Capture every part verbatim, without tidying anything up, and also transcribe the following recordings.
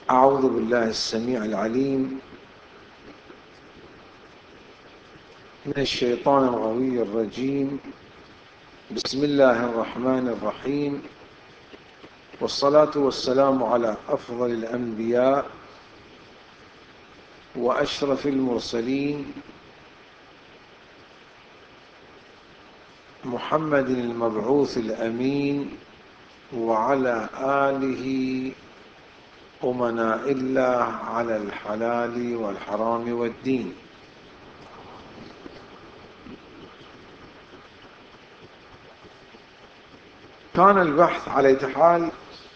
أعوذ بالله السميع العليم من الشيطان الغوي الرجيم. بسم الله الرحمن الرحيم، والصلاة والسلام على أفضل الأنبياء وأشرف المرسلين محمد المبعوث الأمين وعلى آله أمناء الله على الحلال والحرام والدين. كان البحث على حال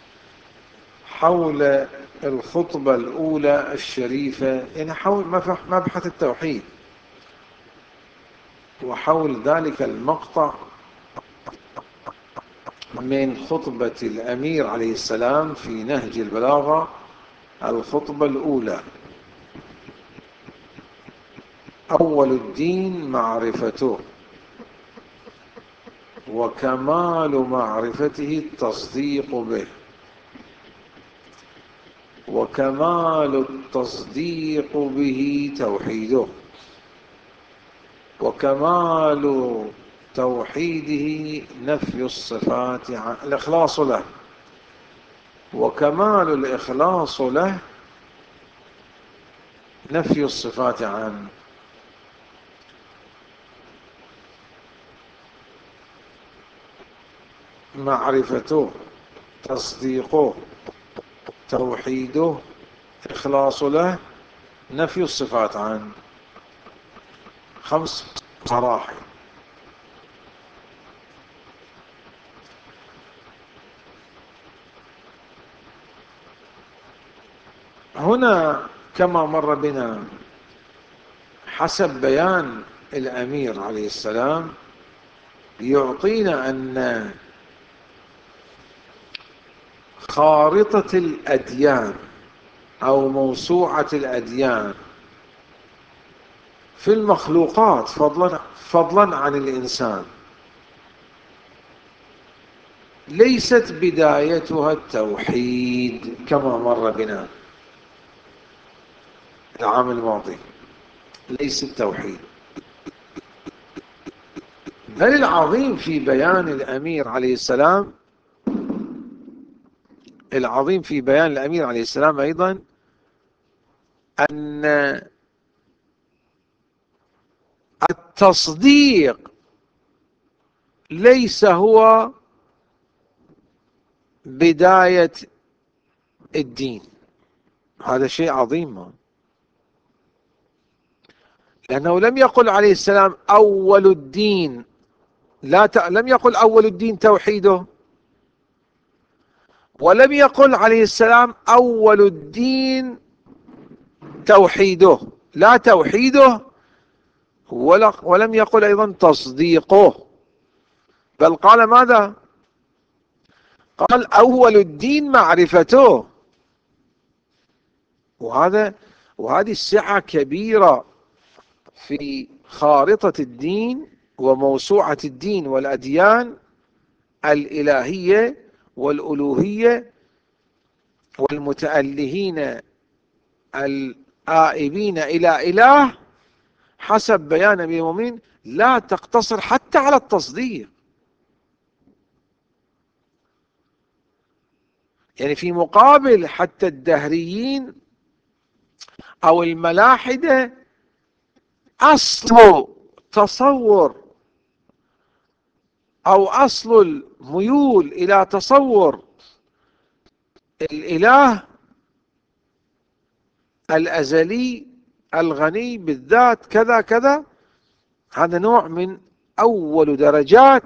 حول الخطبة الأولى الشريفة، يعني حول مبحث التوحيد، وحول ذلك المقطع من خطبة الأمير عليه السلام في نهج البلاغة، الخطبة الأولى: أول الدين معرفته، وكمال معرفته التصديق به، وكمال التصديق به توحيده، وكمال توحيده نفي الصفات عن الإخلاص له، وكمال الإخلاص له نفي الصفات عنه. معرفته، تصديقه، توحيده، إخلاص له، نفي الصفات عنه. خمس مراحل. هنا كما مر بنا حسب بيان الأمير عليه السلام يعطينا أن خارطة الأديان أو موسوعة الأديان في المخلوقات فضلا فضلا عن الإنسان ليست بدايتها التوحيد كما مر بنا العام الماضي، ليس التوحيد، بل العظيم في بيان الأمير عليه السلام العظيم في بيان الأمير عليه السلام أيضا أن التصديق ليس هو بداية الدين. هذا شيء عظيم، لأنه لم يقل عليه السلام أول الدين، لا ت... لم يقل أول الدين توحيده، ولم يقل عليه السلام أول الدين توحيده، لا توحيده، ولا ولم يقل أيضا تصديقه، بل قال ماذا؟ قال أول الدين معرفته. وهذا وهذه السعة كبيرة في خارطة الدين وموسوعة الدين والأديان الإلهية والألوهية والمتألهين الآئبين إلى إله حسب بيان أمير المؤمنين، لا تقتصر حتى على التصديق. يعني في مقابل حتى الدهريين أو الملاحدة أصل تصور أو أصل الميول إلى تصور الإله الأزلي الغني بالذات كذا كذا، هذا نوع من أول درجات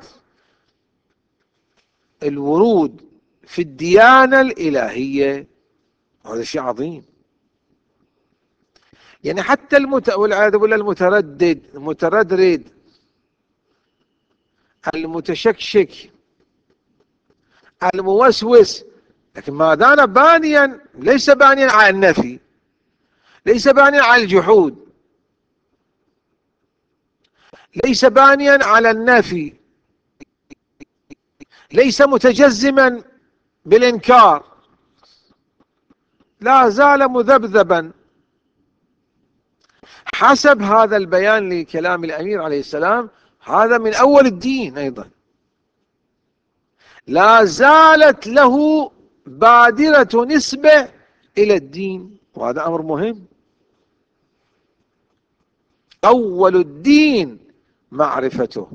الورود في الديانة الإلهية. هذا شيء عظيم. يعني حتى المت... والعياذ بالله المتردد المتردد المتشكشك الموسوس، لكن ما دام بانيا، ليس بانيا على النفي، ليس بانيا على الجحود، ليس بانيا على النفي، ليس متجزما بالإنكار، لا زال مذبذبا حسب هذا البيان لكلام الأمير عليه السلام. هذا من أول الدين أيضا، لا زالت له بادرة نسبة إلى الدين، وهذا أمر مهم. أول الدين معرفته،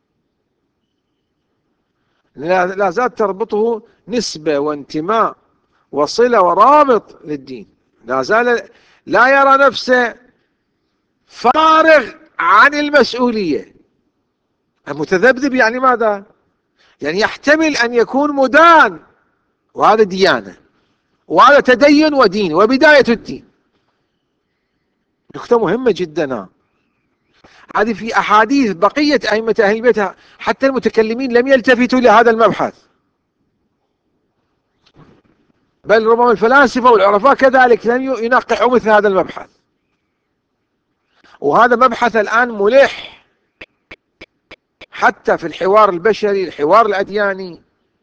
لا زالت تربطه نسبة وانتماء وصلة ورابط للدين، لا زال لا يرى نفسه فارغ عن المسؤولية. المتذبذب يعني ماذا؟ يعني يحتمل أن يكون مدان، وهذا ديانة، وهذا تدين ودين وبداية الدين. نقطة مهمة جدا. هذه في أحاديث بقية أئمة أهل البيت حتى المتكلمين لم يلتفتوا لهذا المبحث، بل ربما الفلاسفة والعرفاء كذلك لم ينقحوا مثل هذا المبحث. وهذا مبحث الآن ملح حتى في الحوار البشري، الحوار الأدياني،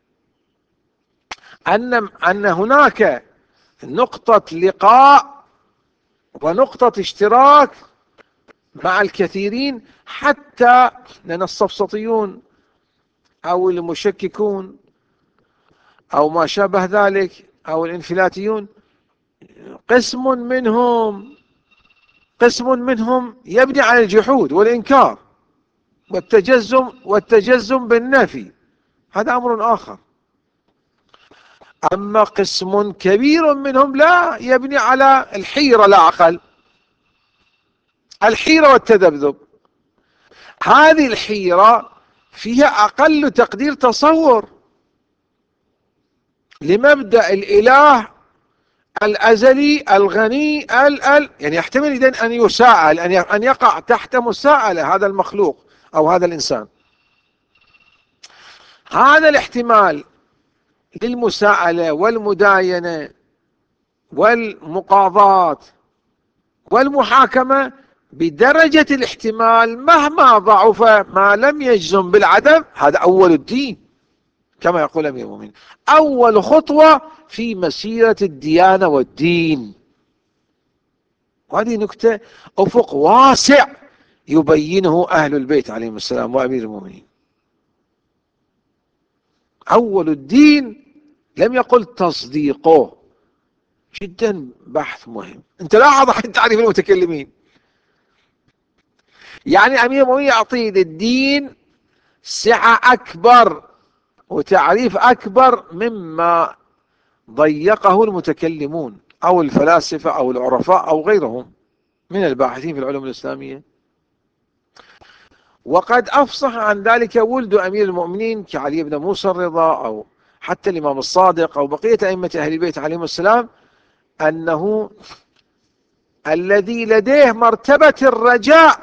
أن أن هناك نقطة لقاء ونقطة اشتراك مع الكثيرين، حتى لأن السفسطيون أو المشككون أو ما شابه ذلك أو الانفلاتيون، قسم منهم قسم منهم يبني على الجحود والإنكار والتجزم والتجزم بالنفي، هذا أمر آخر. أما قسم كبير منهم لا، يبني على الحيرة لا أقل، الحيرة والتذبذب. هذه الحيرة فيها أقل تقدير تصور لمبدأ الإله الأزلي الغني ال ال يعني يحتمل إذن أن يساءل، أن يقع تحت مساءلة هذا المخلوق أو هذا الإنسان. هذا الاحتمال للمساءلة والمداينة والمقاضاة والمحاكمة بدرجة الاحتمال مهما ضعف ما لم يجزم بالعدم، هذا أول الدين كما يقول أمير المؤمنين، أول خطوة في مسيرة الديانة والدين. وهذه نكتة أفق واسع يبينه أهل البيت عليهم السلام وأمير المؤمنين. أول الدين لم يقل تصديقه، جدا بحث مهم. انت لاحظ حتى تعريف المتكلمين، يعني أمير المؤمنين يعطي للدين سعة أكبر وتعريف أكبر مما ضيقه المتكلمون أو الفلاسفة أو العرفاء أو غيرهم من الباحثين في العلوم الإسلامية. وقد أفصح عن ذلك ولد أمير المؤمنين كعلي بن موسى الرضا أو حتى الإمام الصادق أو بقية أئمة أهل البيت عليهم السلام، أنه الذي لديه مرتبة الرجاء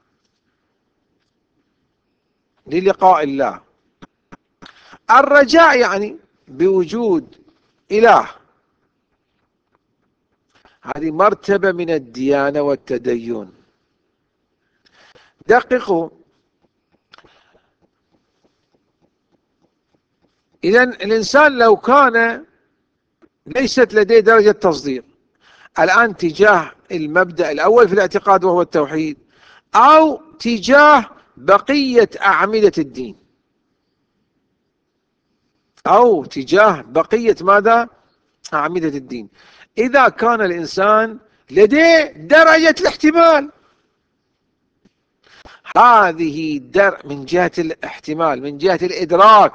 للقاء الله. الرجاء يعني بوجود إله، هذه مرتبة من الديانة والتدين. دققوا، إذن الإنسان لو كان ليست لديه درجة تصديق الآن تجاه المبدأ الأول في الاعتقاد وهو التوحيد، أو تجاه بقية أعمدة الدين، أو تجاه بقية ماذا؟ أعمدة الدين. إذا كان الإنسان لديه درجة الاحتمال، هذه در من جهة الاحتمال من جهة الإدراك،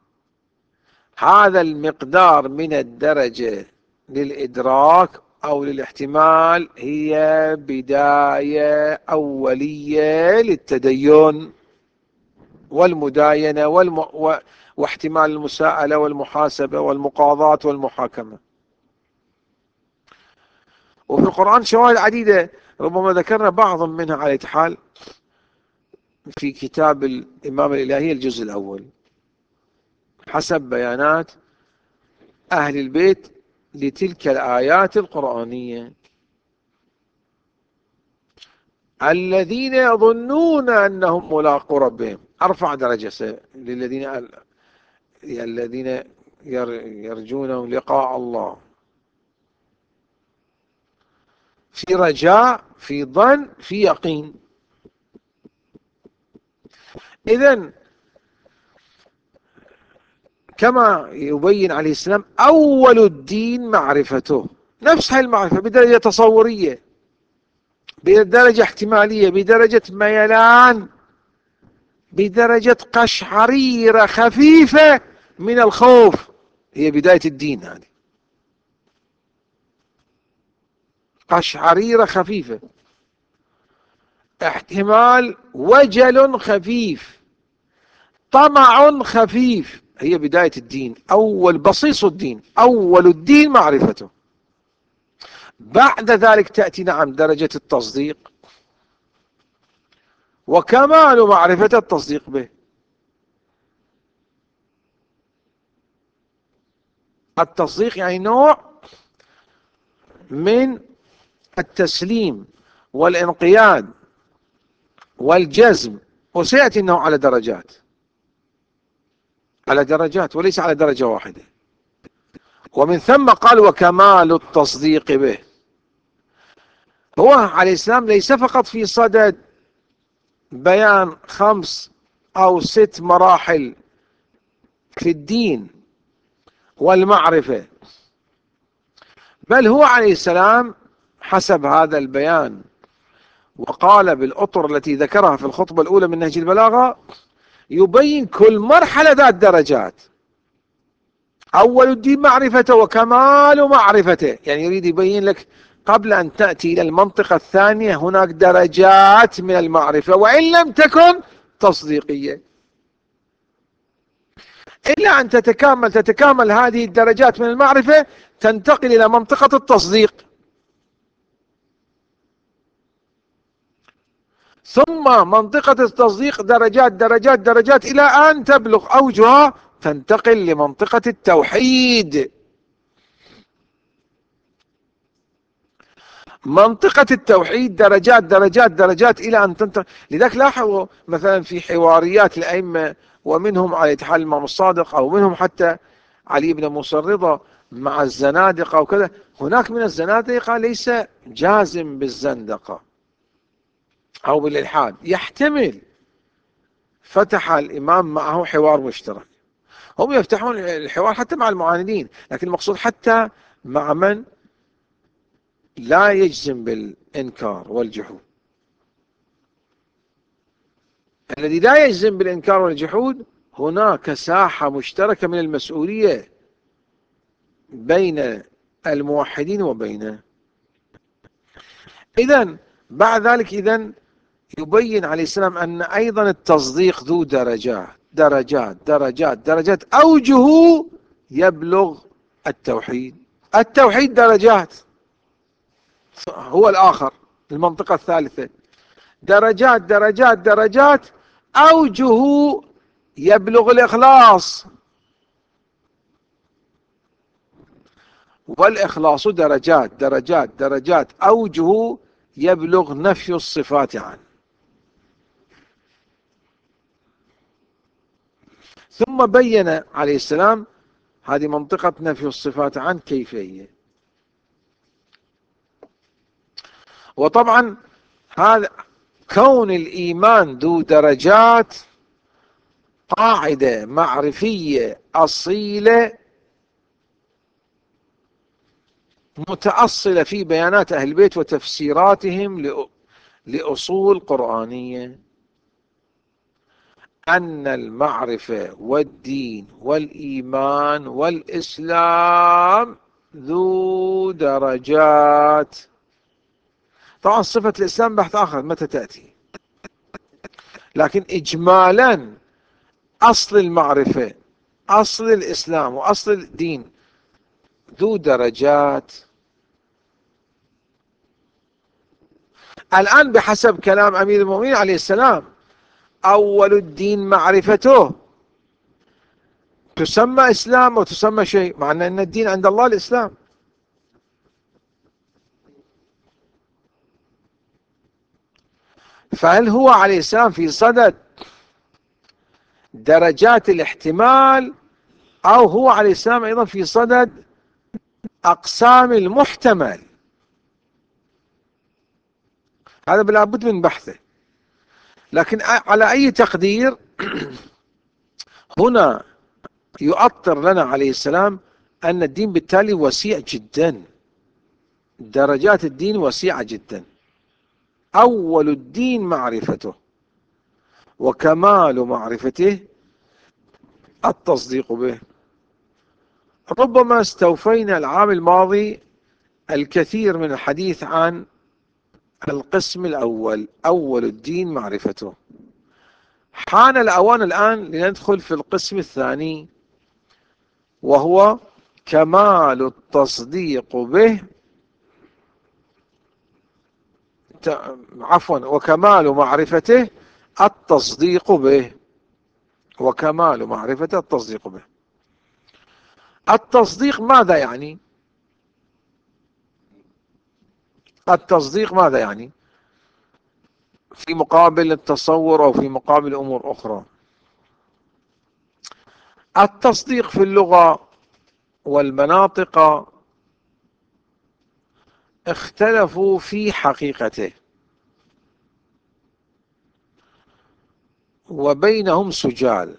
هذا المقدار من الدرجة للإدراك أو للاحتمال هي بداية أولية للتدين والمداينة والم... و... واحتمال المساءلة والمحاسبة والمقاضاة والمحاكمة. وفي القرآن شواهد عديدة ربما ذكرنا بعض منها على حال في كتاب الإمام الإلهي الجزء الأول حسب بيانات أهل البيت لتلك الآيات القرآنية. الذين يظنون أنهم ملاقو ربهم، أرفع درجة للذين الذين يرجون لقاء الله. في رجاء، في ظن، في يقين. إذن كما يبين عليه السلام أول الدين معرفته، نفس هاي المعرفة بدرجة تصورية، بدرجة احتمالية، بدرجة ميلان، بدرجة قشعريرة خفيفة من الخوف. هي بداية الدين هذه، قشعريرة خفيفة، احتمال وجل خفيف، طمع خفيف. هي بداية الدين، أول بصيص الدين، أول الدين معرفته. بعد ذلك تأتي نعم درجة التصديق، وكمال معرفة التصديق به. التصديق يعني نوع من التسليم والانقياد والجزم، وسيأتي أنه على درجات، على درجات وليس على درجة واحدة. ومن ثم قال وكمال التصديق به. هو عليه السلام ليس فقط في صدد بيان خمس أو ست مراحل في الدين والمعرفة، بل هو عليه السلام حسب هذا البيان وقال بالأطر التي ذكرها في الخطبة الأولى من نهج البلاغة، يبين كل مرحلة ذات درجات. أول الدين معرفته وكمال معرفته، يعني يريد يبين لك قبل أن تأتي إلى المنطقة الثانية هناك درجات من المعرفة وإن لم تكن تصديقية، إلا أن تتكامل تتكامل هذه الدرجات من المعرفة تنتقل إلى منطقة التصديق، ثم منطقة التصديق درجات درجات درجات إلى أن تبلغ أوجها تنتقل لمنطقة التوحيد. منطقة التوحيد درجات درجات درجات إلى أن تنتقل. لذلك لاحظوا مثلا في حواريات الأئمة، ومنهم على حال الإمام الصادق، أو منهم حتى علي بن موسى الرضا مع الزنادقة وكذا، هناك من الزنادقة ليس جازم بالزندقة أو بالإلحاد، يحتمل، فتح الإمام معه حوار مشترك. هم يفتحون الحوار حتى مع المعاندين، لكن المقصود حتى مع من لا يجزم بالإنكار والجحود. الذي لا يجزم بالإنكار والجحود هناك ساحة مشتركة من المسؤولية بين الموحدين وبينه. إذن بعد ذلك إذن يبين عليه السلام أن أيضا التصديق ذو درجات درجات درجات درجات أوجه يبلغ التوحيد. التوحيد درجات، هو الآخر، المنطقة الثالثة، درجات درجات درجات أوجه يبلغ الإخلاص، والإخلاص درجات درجات درجات أوجه يبلغ نفي الصفات عنه. ثم بين عليه السلام هذه منطقة نفي الصفات عنه كيف هي. وطبعا هذا كون الإيمان ذو درجات قاعدة معرفية أصيلة متأصلة في بيانات أهل البيت وتفسيراتهم لأصول قرآنية، أن المعرفة والدين والإيمان والإسلام ذو درجات. طبعا صفة الإسلام بحث آخر متى تأتي، لكن إجمالا أصل المعرفة، أصل الإسلام وأصل الدين ذو درجات. الآن بحسب كلام أمير المؤمنين عليه السلام أول الدين معرفته تسمى إسلام وتسمى شيء، مع أن الدين عند الله الإسلام. فهل هو عليه السلام في صدد درجات الاحتمال، أو هو عليه السلام أيضا في صدد أقسام المحتمل؟ هذا لابد من بحثه. لكن على أي تقدير هنا يؤطر لنا عليه السلام أن الدين بالتالي وسيع جدا، درجات الدين وسيعة جدا. أول الدين معرفته، وكمال معرفته التصديق به. ربما استوفينا العام الماضي الكثير من الحديث عن القسم الأول، أول الدين معرفته. حان الأوان الآن لندخل في القسم الثاني، وهو كمال التصديق به، عفوا وكمال معرفته التصديق به، وكمال معرفته التصديق به. التصديق ماذا يعني؟ التصديق ماذا يعني في مقابل التصور أو في مقابل أمور أخرى؟ التصديق في اللغة والمناطق اختلفوا في حقيقته، وبينهم سجال.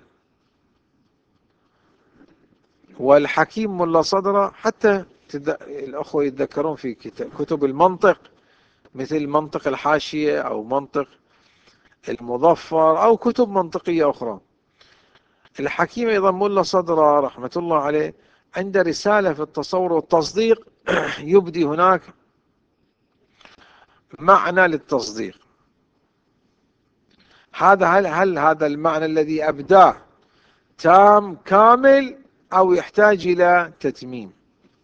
والحكيم ملا صدرة، حتى الأخوة يتذكرون في كتب المنطق مثل منطق الحاشية أو منطق المظفر أو كتب منطقية أخرى، الحكيم أيضا ملا صدرة رحمة الله عليه عند رسالة في التصور والتصديق يبدي هناك معنى للتصديق. هذا هل, هل هذا المعنى الذي أبداه تام كامل أو يحتاج إلى تتميم؟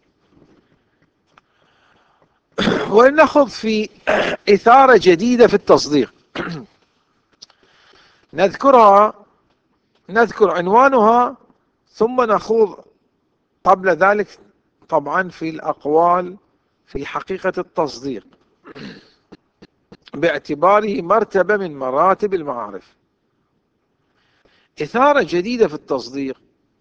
ونأخذ في إثارة جديدة في التصديق نذكرها، نذكر عنوانها، ثم نخوض قبل ذلك طبعا في الأقوال في حقيقة التصديق باعتباره مرتبة من مراتب المعارف. إثارة جديدة في التصديق.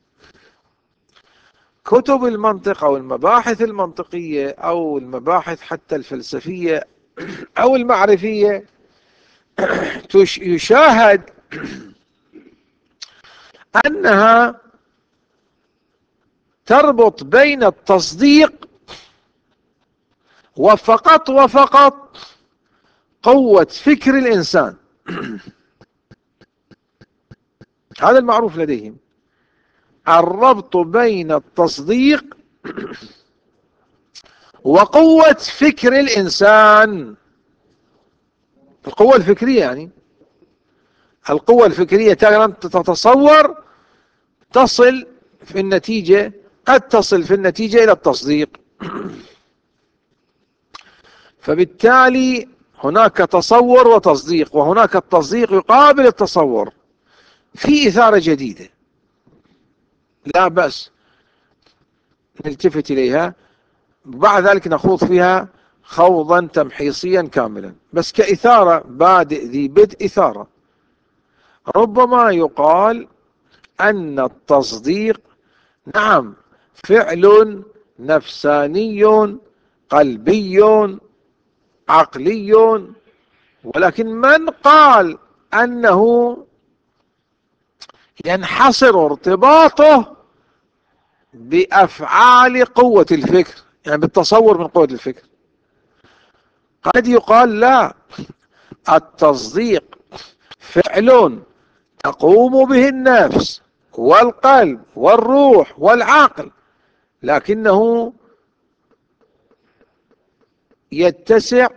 كتب المنطق أو المباحث المنطقية أو المباحث حتى الفلسفية أو المعرفية يشاهد أنها تربط بين التصديق وفقط وفقط قوة فكر الإنسان. هذا المعروف لديهم، الربط بين التصديق وقوة فكر الإنسان. القوة الفكرية يعني القوة الفكرية تتصور تصل في النتيجة، قد تصل في النتيجة إلى التصديق. فبالتالي هناك تصور وتصديق، وهناك التصديق يقابل التصور في إثارة جديدة لا بأس نلتفت إليها، بعد ذلك نخوض فيها خوضا تمحيصيا كاملا. بس كإثارة بادئ ذي بدء إثارة، ربما يقال أن التصديق نعم فعل نفساني قلبي عقلي، ولكن من قال أنه ينحصر ارتباطه بأفعال قوة الفكر، يعني بالتصور من قوة الفكر؟ قد يقال لا، التصديق فعل تقوم به النفس والقلب والروح والعقل، لكنه يتسع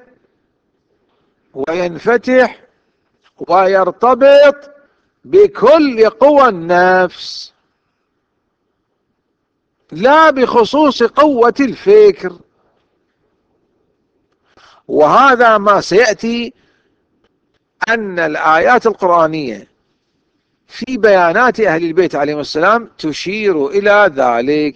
وينفتح ويرتبط بكل قوى النفس، لا بخصوص قوة الفكر. وهذا ما سيأتي أن الآيات القرآنية في بيانات أهل البيت عليهم السلام تشير إلى ذلك.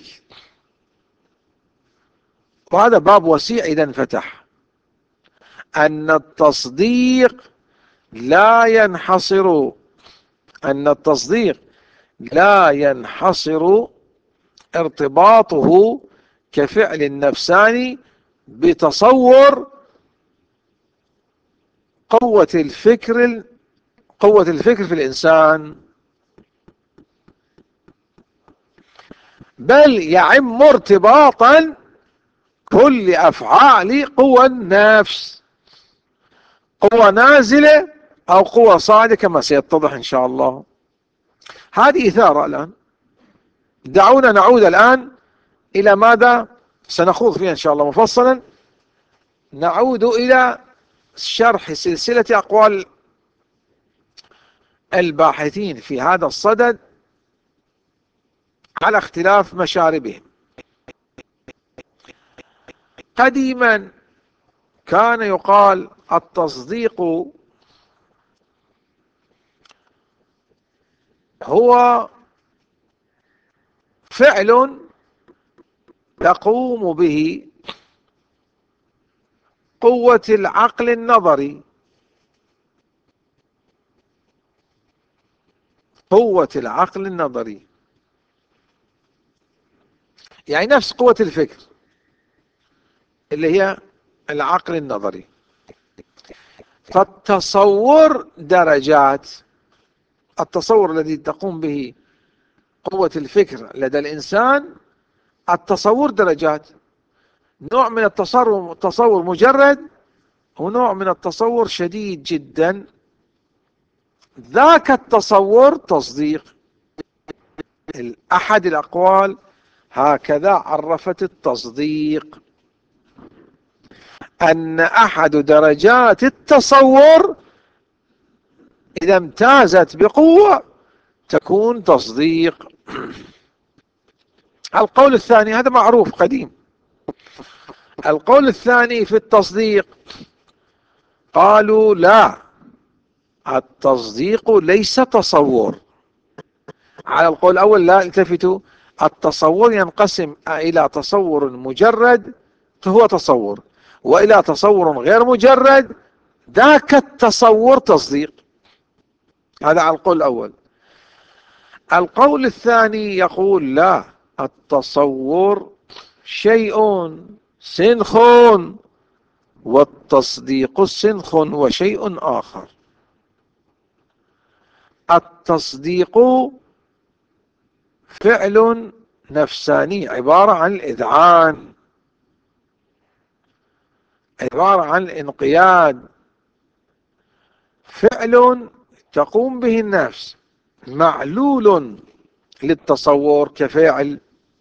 وهذا باب وسيع إذا انفتح، أن التصديق لا ينحصر أن التصديق لا ينحصر ارتباطه كفعل نفساني بتصور قوة الفكر قوة الفكر في الإنسان، بل يعم ارتباطا كل أفعال قوى النفس، قوة نازلة أو قوة صاعدة كما سيتضح إن شاء الله. هذه إثارة. الآن دعونا نعود الآن إلى ماذا سنخوض فيها إن شاء الله مفصلا. نعود إلى شرح سلسلة أقوال الباحثين في هذا الصدد على اختلاف مشاربهم. قديما كان يقال التصديق هو فعل تقوم به قوة العقل النظري، قوة العقل النظري يعني نفس قوة الفكر اللي هي العقل النظري. فالتصور درجات. التصور الذي تقوم به قوة الفكر لدى الإنسان، التصور درجات. نوع من التصور تصور مجرد، ونوع من التصور شديد جدا. ذاك التصور تصديق. أحد الأقوال هكذا عرفت التصديق، أن أحد درجات التصور إذا امتازت بقوة تكون تصديق. القول الثاني هذا معروف قديم. القول الثاني في التصديق قالوا لا، التصديق ليس تصور. على القول الأول لا، التفتوا، التصور ينقسم إلى تصور مجرد هو تصور، وإلى تصور غير مجرد ذاك التصور تصديق. هذا على القول الأول. القول الثاني يقول لا، التصور شيء سنخ والتصديق سنخ وشيء آخر. التصديق فعل نفساني عبارة عن الإذعان، عبارة عن الانقياد، فعل تقوم به النفس معلول للتصور كفاعل،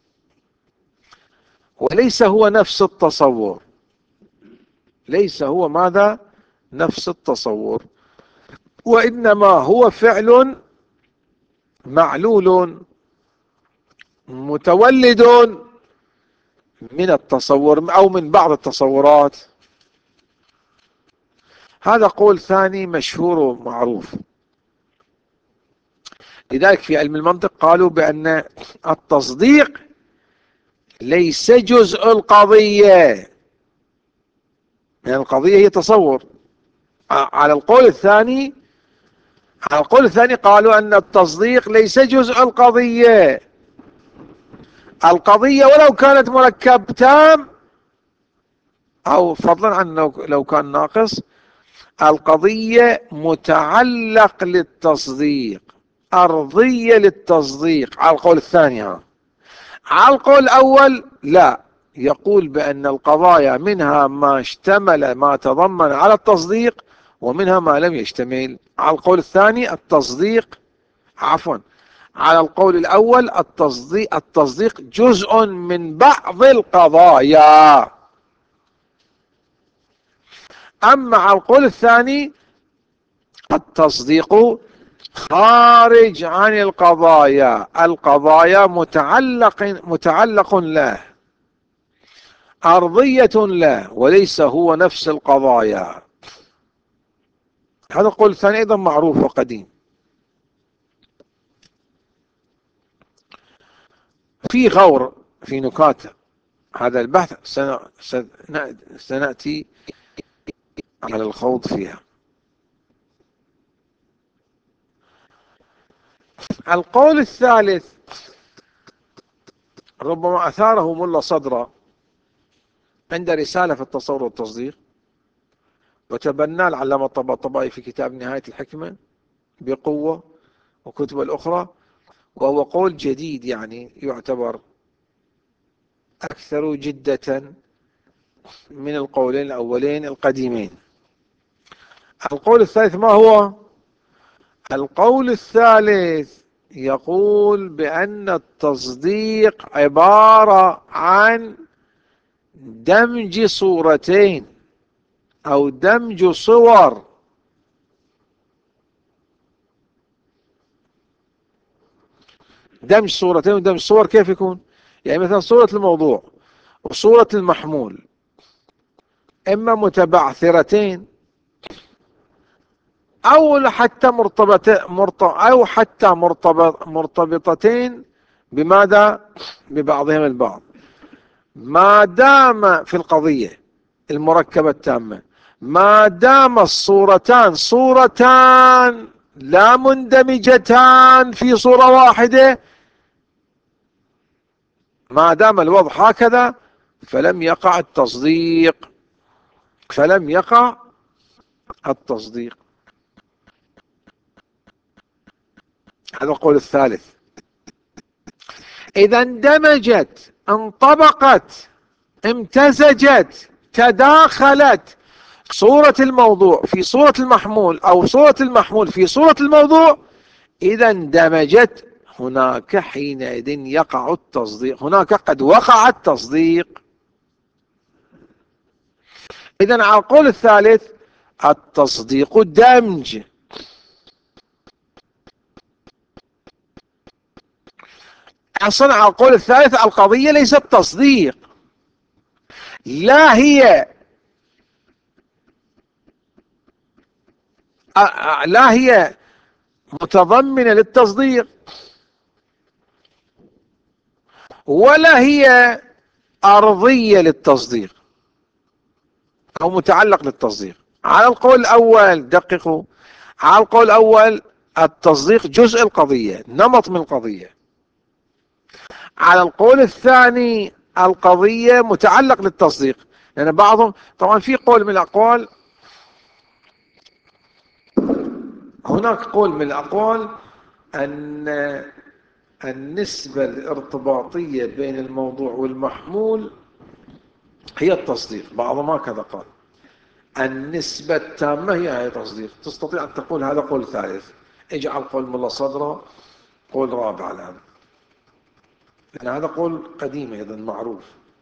وليس هو نفس التصور. ليس هو ماذا؟ نفس التصور، وإنما هو فعل معلول متولد من التصور أو من بعض التصورات. هذا قول ثاني مشهور ومعروف. لذلك في علم المنطق قالوا بأن التصديق ليس جزء القضية، يعني القضية هي تصور. على القول الثاني على القول الثاني قالوا أن التصديق ليس جزء القضية. القضية ولو كانت مركب تام، أو فضلا عن لو كان ناقص، القضية متعلق للتصديق، أرضية للتصديق على القول الثاني. ها. على القول الأول لا، يقول بأن القضايا منها ما اشتمل ما تضمن على التصديق، ومنها ما لم يشتمل. على القول الثاني التصديق عفوا على القول الأول التصديق التصديق جزء من بعض القضايا. أما على القول الثاني التصديق خارج عن القضايا، القضايا متعلق متعلق له، أرضية له، وليس هو نفس القضايا. هذا القول الثاني أيضا معروف وقديم. في غور في نكات هذا البحث سنأتي على الخوض فيها. القول الثالث ربما أثاره ملا صدرة عند رسالة في التصور والتصديق، وتبناه العلامة الطباطبائي في كتاب نهاية الحكمة بقوة وكتب الأخرى، وهو قول جديد يعني يعتبر أكثر جدة من القولين الأولين القديمين. القول الثالث ما هو؟ القول الثالث يقول بأن التصديق عبارة عن دمج صورتين أو دمج صور. دمج صورتين ودمج صور كيف يكون؟ يعني مثلا صورة الموضوع وصورة المحمول إما متبعثرتين أو حتى مرتبط أو حتى مرتبط مرتبطتين بماذا؟ ببعضهم البعض، ما دام في القضية المركبة التامة ما دام الصورتان صورتان لا مندمجتان في صورة واحدة، ما دام الوضع هكذا فلم يقع التصديق فلم يقع التصديق. هذا القول الثالث. إذا اندمجت، انطبقت، امتزجت، تداخلت صورة الموضوع في صورة المحمول أو صورة المحمول في صورة الموضوع، إذا اندمجت، هناك حينئذ يقع التصديق، هناك قد وقع التصديق. إذا على القول الثالث التصديق دمج. أصلا على القول الثالث القضية ليست تصديق، لا هي لا هي متضمنة للتصديق ولا هي أرضية للتصديق أو متعلق للتصديق. على القول الأول دققوا، على القول الأول التصديق جزء القضية، نمط من القضية. على القول الثاني القضية متعلق للتصديق، لأن يعني بعضهم طبعا في قول من الأقوال، هناك قول من الأقوال أن النسبة الارتباطية بين الموضوع والمحمول هي التصديق، بعضهم هكذا قال. النسبة التامة هي هي تصديق. تستطيع أن تقول هذا قول ثالث، اجعل قول ملا صدرة قول رابع الآن، لأن هذا قول قديم أيضا معروف،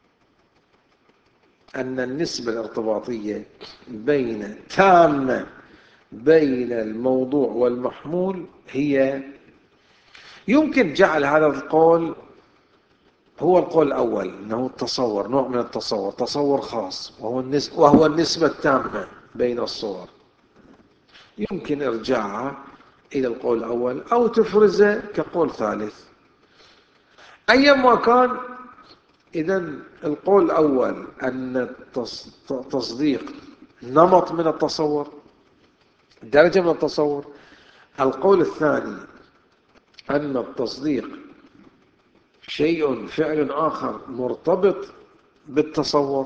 أن النسبة الارتباطية بين تامة بين الموضوع والمحمول هي، يمكن جعل هذا القول هو القول الأول، أنه التصور نوع من التصور، تصور خاص وهو النسبة, وهو النسبة التامة بين الصور. يمكن إرجاعها إلى القول الأول أو تفرزه كقول ثالث أيما كان. إذا القول الأول أن التصديق نمط من التصور، درجة من التصور. القول الثاني أن التصديق شيء فعل آخر مرتبط بالتصور.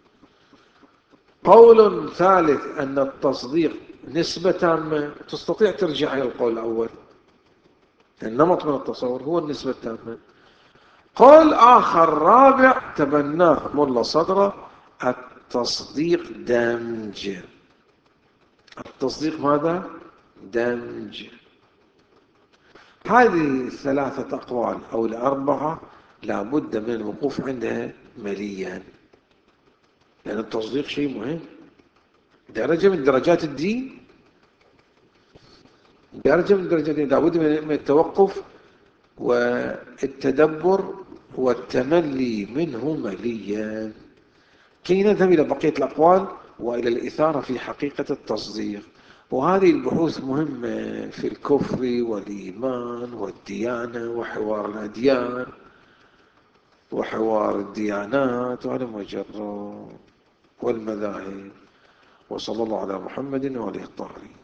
قول ثالث أن التصديق نسبة تامة، تستطيع ترجع إلى القول الأول، النمط من التصور هو النسبة التامة. قول آخر رابع تبناه ملا صدرة، التصديق دمج. التصديق ماذا؟ دمج. هذه الثلاثة أقوال أو الأربعة لا بد من الوقوف عندها مليا، لأن التصديق شيء مهم، درجة من درجات الدين، درجة من درجات الدين، لا بد من التوقف والتدبر والتملي منه مليا كي نذهب إلى بقية الأقوال وإلى الإثارة في حقيقة التصديق. وهذه البحوث مهمة في الكفر والإيمان والديانة وحوار الأديان وحوار الديانات وعلى مجرى والمذاهب. وصلى الله على محمد وآله الطاهرين.